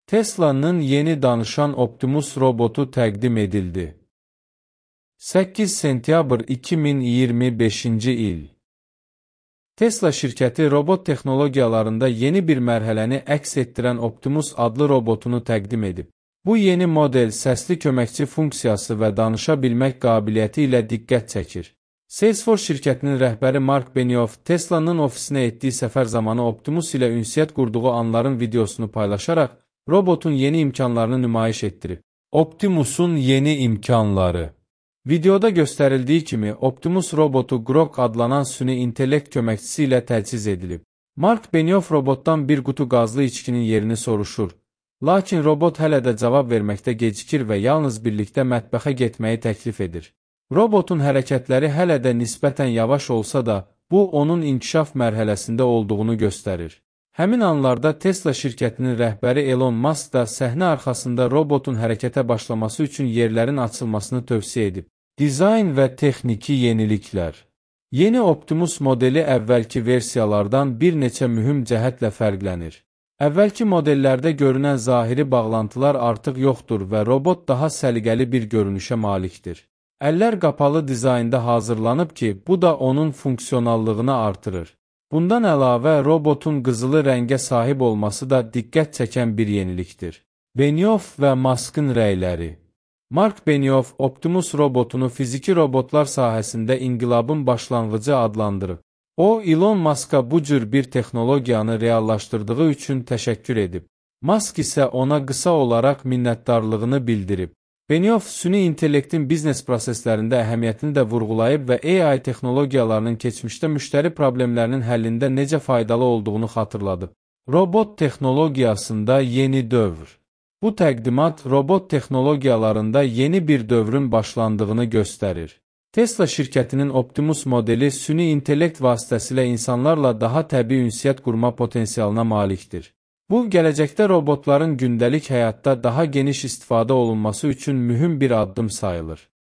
Tesla'nın yeni danışan Optimus robotu təqdim edildi. 8 sentyabr 2025-ci il. Tesla şirkəti robot texnologiyalarında yeni bir mərhələni əks etdirən Optimus adlı robotunu təqdim edib. Bu yeni model səsli köməkçi funksiyası və danışa bilmək qabiliyyəti ilə diqqət çəkir. Salesforce şirkətinin rəhbəri Mark Benioff Tesla'nın ofisinə etdiyi səfər zamanı Optimus ilə ünsiyyət qurduğu anların videosunu paylaşaraq robotun yeni imkanlarını nümayiş etdirib. Optimus'un yeni imkanları. Videoda göstərildiyi kimi Optimus robotu Grok adlanan süni intellekt köməkçisi ilə təchiz edilib. Mark Benioff robotdan bir qutu qazlı içkinin yerini soruşur. Lakin robot hələ də cavab verməkdə gecikir və yalnız birlikdə mətbəxə getməyi təklif edir. Robotun hərəkətləri hələ də nisbətən yavaş olsa da, bu onun inkişaf mərhələsində olduğunu göstərir. Həmin anlarda Tesla şirkətinin rəhbəri Elon Musk da səhnə arxasında robotun hərəkətə başlaması üçün yerlərin açılmasını tövsiyə edib. Dizayn və texniki yeniliklər. Yeni Optimus modeli əvvəlki versiyalardan bir neçə mühüm cəhətlə fərqlənir. Əvvəlki modellərdə görünən zahiri bağlantılar artıq yoxdur və robot daha səliqəli bir görünüşə malikdir. Əllər qapalı dizaynda hazırlanıb ki, bu da onun funksionallığını artırır. Bundan əlavə, robotun qızılı rəngə sahib olması da diqqət çəkən bir yenilikdir. Benioff və Musk'ın rəyləri. Mark Benioff Optimus robotunu fiziki robotlar sahəsində inqilabın başlanğıcı adlandırıb. O, Elon Musk'a bu cür bir texnologiyanı reallaşdırdığı üçün təşəkkür edib. Musk isə ona qısa olaraq minnətdarlığını bildirib. Benioff süni intellektin biznes proseslərində əhəmiyyətini də vurğulayıb və AI texnologiyalarının keçmişdə müştəri problemlərinin həllində necə faydalı olduğunu xatırladıb. Robot texnologiyasında yeni dövr. Bu təqdimat robot texnologiyalarında yeni bir dövrün başlandığını göstərir. Tesla şirkətinin Optimus modeli süni intellekt vasitəsilə insanlarla daha təbii ünsiyyət qurma potensialına malikdir. Bu, gələcəkdə robotların gündəlik həyatda daha geniş istifadə olunması üçün mühüm bir addım sayılır.